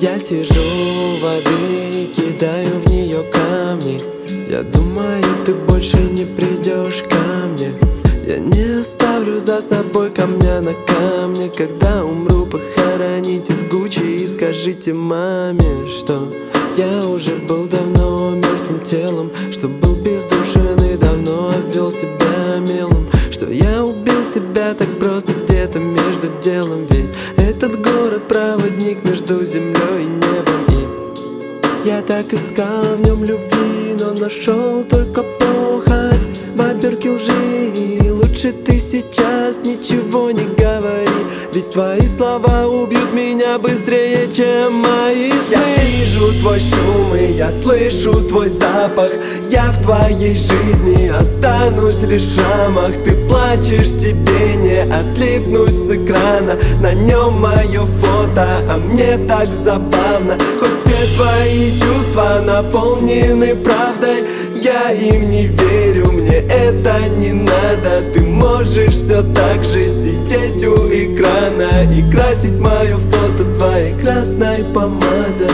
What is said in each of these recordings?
Я сижу у воды, кидаю в нее камни. Я думаю, ты больше не придешь ко мне. Я не оставлю за собой камня на камне. Когда умру, похороните в Гуччи и скажите маме, что я уже был давно мертвым телом, что был бездушен и давно обвел себя мелом, что я убил себя так просто где-то между делом. Ведь этот город проводник между землей и небом. И я так искал в нем любви, но нашел только похоть в оберке лжи. Лучше ты сейчас ничего не говори, ведь твои слова убьют меня быстрее, чем мои сны. Я вижу твой шум и я слышу твой запах. Я в твоей жизни останусь лишь в шрамах. Ты плачешь, тебе не отлипнуть с экрана. На нем мое фото, а мне так забавно. Хоть все твои чувства наполнены правдой, я им не верю, мне это не надо. Ты можешь все так же сидеть у экрана и красить мое фото своей красной помадой.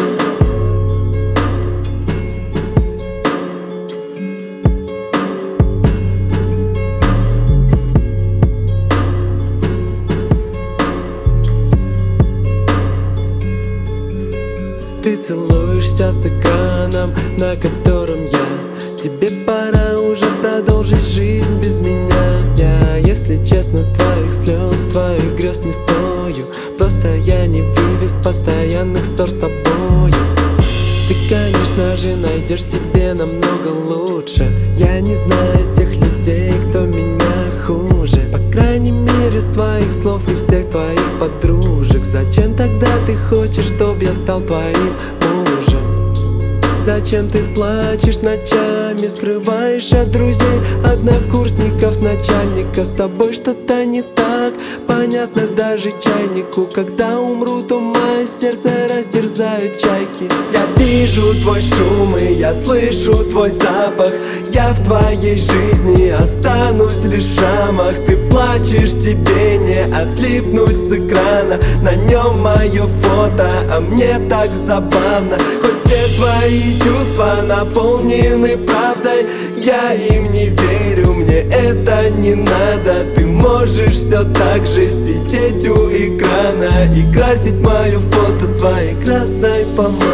Ты целуешься с экраном, на котором я. Тебе пора уже продолжить жизнь без меня. Я, если честно, твоих слез, твоих грез не стою. Просто я не вывез постоянных ссор с тобою. Ты, конечно же, найдешь себе намного лучше. Я не знаю тех людей, кто меня хуже. По крайней мере, с твоих слов и всех твоих подружек. Зачем тогда ты хочешь, чтоб я стал твоим мужем? Зачем ты плачешь ночами, скрываешь от друзей, однокурсников, начальника? С тобой что-то не так, понятно даже чайнику. Когда умру, то мое сердце растерзают чайки. Я вижу твой шум и я слышу твой запах. Я в твоей жизни останусь лишь в шрамах. Ты плачешь, тебе не отлипнуть с экрана. На нем мое фото, а мне так забавно. Хоть все твои чувства наполнены правдой, я им не верю, мне это не надо. Ты можешь все так же сидеть у экрана и красить мое фото своей красной помадой.